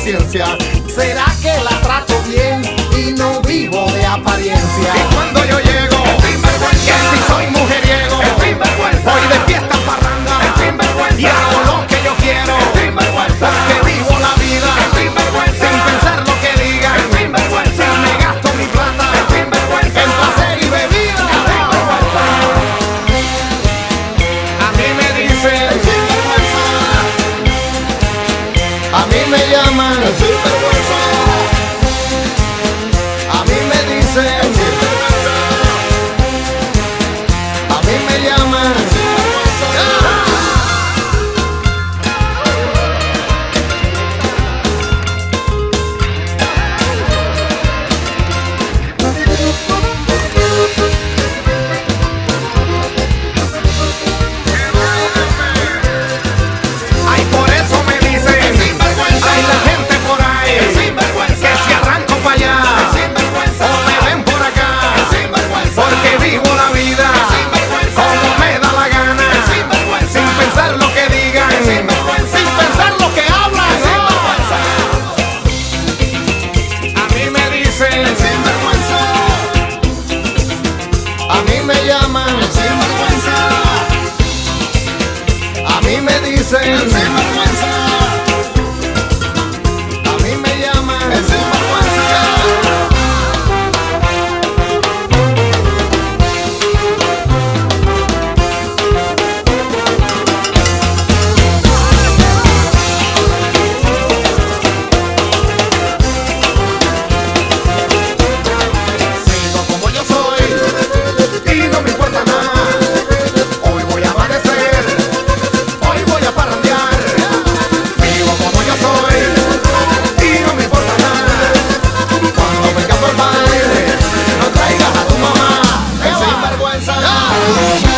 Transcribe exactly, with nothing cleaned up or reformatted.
conciencia. ¿Será que la trato bien y no vivo de apariencia? Y cuando yo llego, que si soy mujeriego, voy de fiesta en parranda y hago lo que yo quiero, porque vivo la vida sin pensar lo que digan, sin me gasto mi plata en placer y bebida. A mí me dicen sinvergüenza, a mí me llaman sinvergüenza, a mí me dicen sinvergüenza, a mí me llaman sinvergüenza. Ay, por eso me dicen sinvergüenza. Hay la gente por ahí que si arranco para allá o me ven por acá, porque vivo la vida como me da la gana, sin pensar lo que digan, sin pensar lo que hablan. A mí me dicen sinvergüenza, a mí me llaman sinvergüenza, a mí me dicen sinvergüenza, a mí me llaman sinvergüenza. Sigo como yo soy y no me importa nada. Hoy voy a amanecer, hoy voy a parrandear. Vivo como yo soy y no me importa nada. Cuando venga por baile, no traigas a tu mamá, que sinvergüenza.